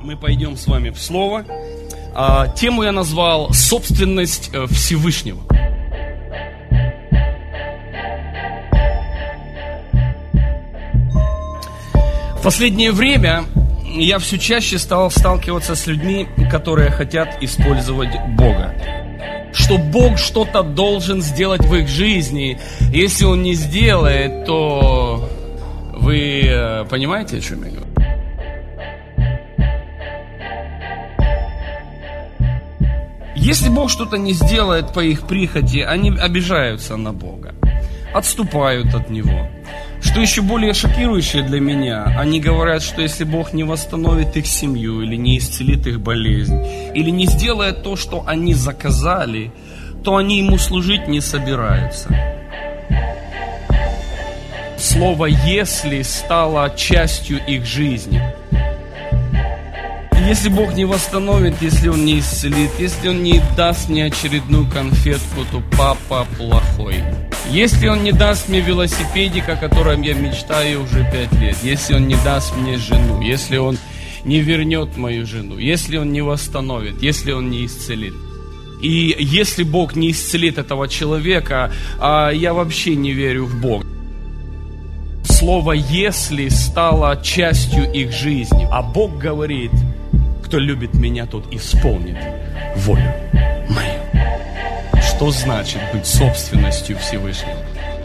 Мы пойдем с вами в Слово. Тему я назвал «Собственность Всевышнего». В последнее время я все чаще стал сталкиваться с людьми, которые хотят использовать Бога. Что Бог что-то должен сделать в их жизни. Если Он не сделает, то вы понимаете, о чем я говорю? Если Бог что-то не сделает по их прихоти, они обижаются на Бога, отступают от Него. Что еще более шокирующее для меня, они говорят, что если Бог не восстановит их семью, или не исцелит их болезнь, или не сделает то, что они заказали, то они Ему служить не собираются. Слово «если» стало частью их жизни. Если Бог не восстановит, если Он не исцелит, если Он не даст мне очередную конфетку, то папа плохой. Если Он не даст мне велосипедик, о котором я мечтаю уже 5 лет, если Он не даст мне жену, если Он не вернет мою жену, если Он не восстановит, если Он не исцелит. И если Бог не исцелит этого человека, я вообще не верю в Бога. Слово «если» стало частью их жизни. А Бог говорит: кто любит меня, тот исполнит волю мою. Что значит быть собственностью Всевышнего?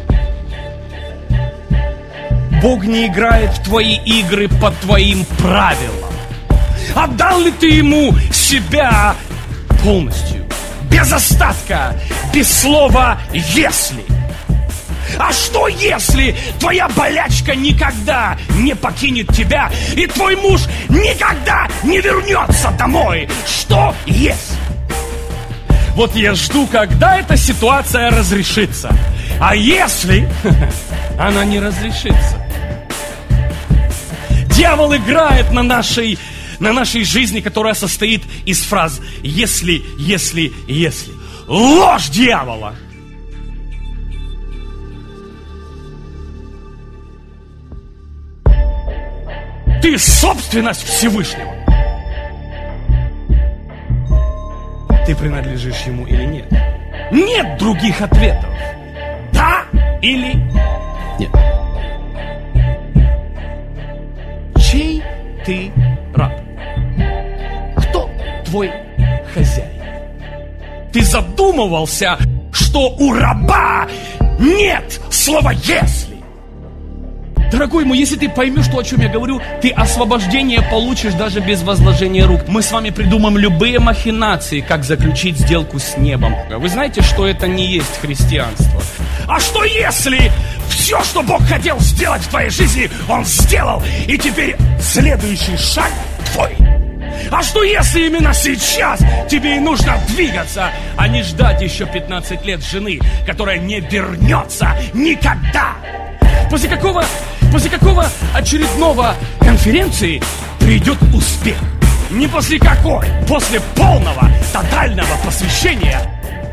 Бог не играет в твои игры по твоим правилам. Отдал ли ты Ему себя полностью, без остатка, без слова «если»? А что если твоя болячка никогда не покинет тебя, и твой муж никогда не вернется домой? Что если? Вот я жду, когда эта ситуация разрешится. А если она не разрешится? Дьявол играет на нашей жизни, которая состоит из фраз «если». Ложь дьявола! Ты собственность Всевышнего. Ты принадлежишь Ему или нет? Нет других ответов. Да или нет? Чей ты раб? Кто твой хозяин? Ты задумывался, что у раба нет слова «если»? Дорогой мой, если ты поймешь то, о чем я говорю, ты освобождение получишь даже без возложения рук. Мы с вами придумаем любые махинации, как заключить сделку с небом. Вы знаете, что это не есть христианство? А что если все, что Бог хотел сделать в твоей жизни, Он сделал, и теперь следующий шаг твой? А что если именно сейчас тебе и нужно двигаться, а не ждать еще 15 лет жены, которая не вернется никогда? После какого очередного конференции придет успех? Не после какой? После полного, тотального посвящения.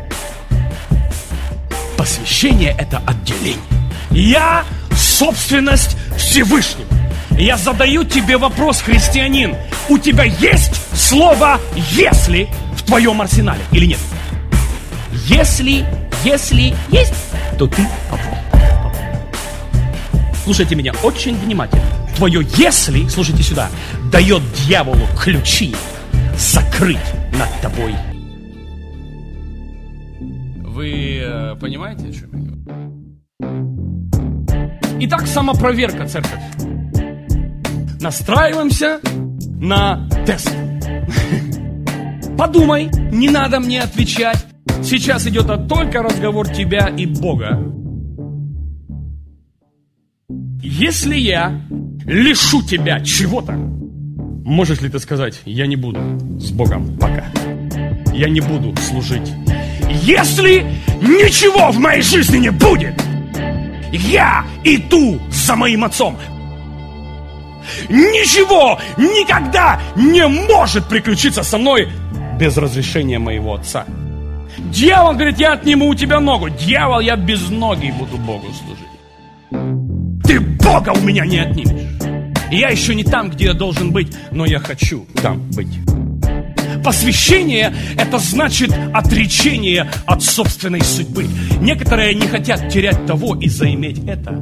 Посвящение – это отделение. Я собственность Всевышнего. Я задаю тебе вопрос, христианин. У тебя есть слово «если» в твоем арсенале или нет? Если есть, то ты попал. Слушайте меня очень внимательно. Твое «если», слушайте сюда, дает дьяволу ключи закрыть над тобой. Вы понимаете, о чем я говорю? Итак, самопроверка, церковь. Настраиваемся на тест. Подумай, не надо мне отвечать. Сейчас идет только разговор тебя и Бога. Если я лишу тебя чего-то, можешь ли ты сказать: я не буду с Богом пока, я не буду служить? Если ничего в моей жизни не будет, я иду за моим отцом. Ничего никогда не может приключиться со мной без разрешения моего отца. Дьявол говорит: я отниму у тебя ногу. Дьявол, я без ноги буду Богу служить. Ты Бога у меня не отнимешь. Я еще не там, где я должен быть, но я хочу там быть. Посвящение – это значит отречение от собственной судьбы. Некоторые не хотят терять того и заиметь это.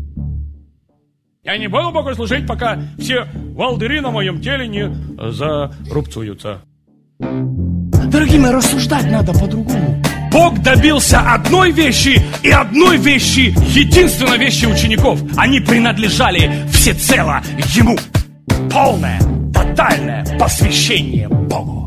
Я не буду Богу служить, пока все волдыри на моем теле не зарубцуются. Дорогие мои, рассуждать надо по-другому. Бог добился одной вещи и одной вещи, единственной вещи учеников. Они принадлежали всецело Ему. Полное, тотальное посвящение Богу.